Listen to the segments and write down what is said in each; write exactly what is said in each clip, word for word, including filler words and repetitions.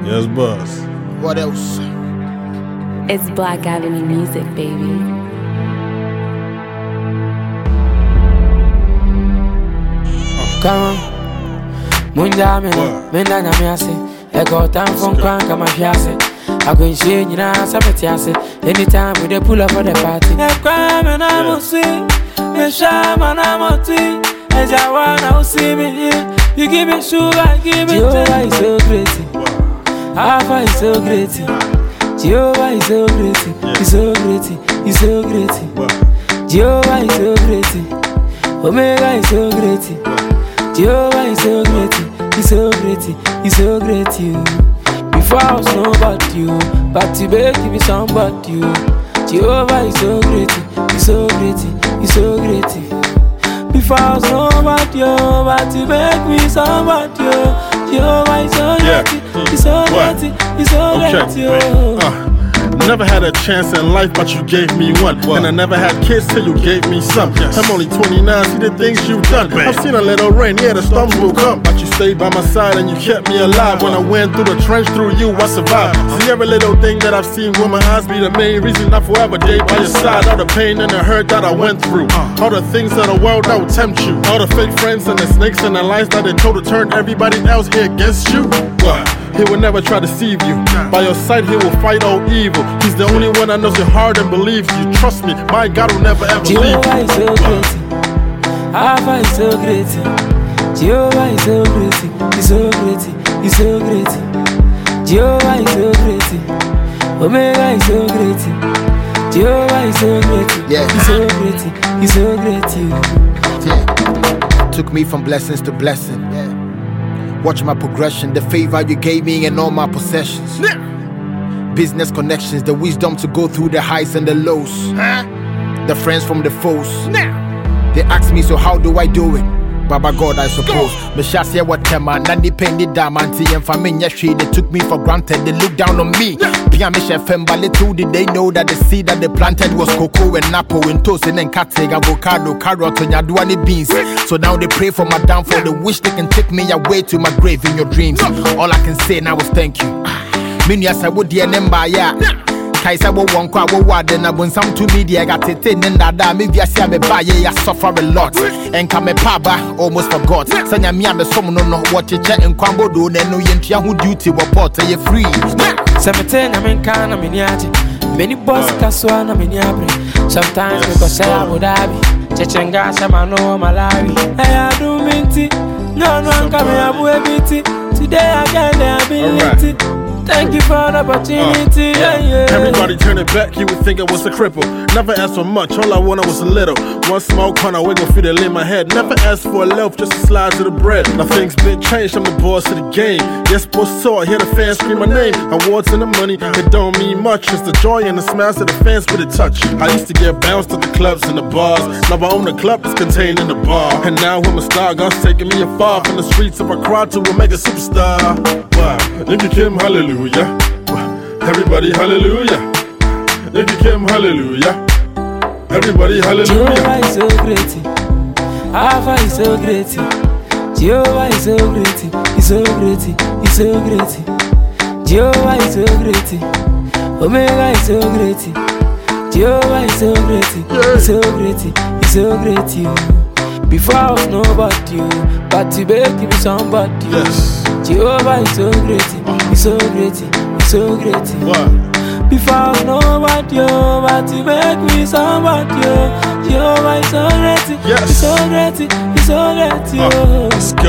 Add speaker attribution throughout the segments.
Speaker 1: Yes, boss.
Speaker 2: What else?
Speaker 3: It's Black Avenue music, baby.
Speaker 4: Come on, Munda Mena, Menda Namiase, Echo time from Kranka Mafiase. I go in shade, you know, Sabatiase. Anytime we they pull up for the party. A crime and I will see, a sham and I will see. As I wanna see me here, you give me sugar, give me Jehovah is so great. Alpha is so great. Jehovah is so great. He's so great. He's so great. Jehovah is so great. Omega is so great. Jehovah is so great, he's so great, he's so great, you. Before I was nobody, you, but today give me somebody, you. Jehovah is so great, he's so great, he's so great. Before I was nobody, you, but to make me somebody, you. Jehovah is so great, he's so great, he's so great, you.
Speaker 1: Never had a chance in life, but you gave me one. What? And I never had kids till you gave me some. Yes. I'm only twenty-nine, see the things you've done. Man. I've seen a little rain, yeah, the storms will come, but you stayed by my side and you kept me alive. When I went through the trench, through you, I survived. See every little thing that I've seen with my eyes be the main reason I forever day by your side. All the pain and the hurt that I went through, all the things of the world that would tempt you, all the fake friends and the snakes and the lies that they told to turn everybody else here against you. What? He will never try to deceive you. By your side, he will fight all evil. He's the only one that knows your heart and believes you. Trust me, my God will never ever leave you.
Speaker 4: Jehovah is so great. Alpha is so great. Jehovah is so great. He's so great. He's so great. Jehovah is so great. Omega is so great. Jehovah is so great.
Speaker 2: Yeah.
Speaker 4: He's so great. He's so great.
Speaker 2: Yeah. Took me from blessings to blessing. Yeah. Watch my progression, the favor you gave me and all my possessions. Yeah. Business connections, the wisdom to go through the highs and the lows. Huh? The friends from the foes. Yeah. They ask me, so how do I do it? Baba God, I suppose. Me shasi what tema, nani penny damanti and familia she. They took me for granted, they looked down on me. Pia me chef and too, did they know that the seed that they planted was cocoa and apple and toast and then catting avocado, carrot and yaduani beans. So now they pray for my downfall. They wish they can take me away to my grave in your dreams. All I can say now is thank you. Many as I would dear number, yeah. Kaisa wo won kwa wo wade na bonsam to media got it in that me via see me buy ya suffer a lot and come paba almost forgot sanya me am some no no what che en kwambo do na no yentua ho duty report ye free
Speaker 4: seventeen na men kan na meniaje many boss kaswa na meniabre sometimes me go say Abu Dhabi chechenga sama no Malawi I do minti no no anka me abu ebiti today I get the ability. Thank you for the opportunity. Uh, yeah. Yeah, yeah.
Speaker 1: Everybody turn it back, you would think I was a cripple. Never asked for much, all I wanted was a little. One small corner, we gon' feel it in my head. Never asked for a loaf, just a slide to the bread. Now things been changed, I'm the boss of the game. Yes, boss saw, I hear the fans scream my name. Awards and the money, it don't mean much. It's the joy and the smiles that the fans with a touch. I used to get bounced at the clubs and the bars. Now I own the club, it's contained in the bar. And now I'm a star, God's taking me afar. From the streets of Accra to a mega superstar. Wow, if you came, hallelujah. Everybody hallelujah. If you came hallelujah. Everybody hallelujah.
Speaker 4: Jehovah is so great. Alpha is so great. Jehovah is so great. He's so great. He's so great. Jehovah is so great. Omega is so great. Jehovah is so great. He's so great. He's so great. You. Before I was nobody, you, but today give me somebody.
Speaker 1: Yes.
Speaker 4: Jehovah is so great. He's so great. He's so great.
Speaker 1: What?
Speaker 4: Before I was nobody, but to make me somebody. Jehovah is so great.
Speaker 1: Yes.
Speaker 4: He's so great. He's so great.
Speaker 1: Uh, let's go.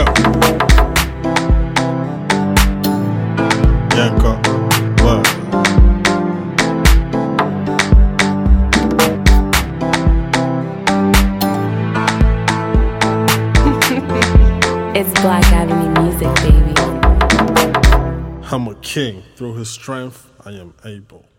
Speaker 1: Yanko. What?
Speaker 3: It's Black Avenue music, baby.
Speaker 1: I'm a king. Through his strength, I am able.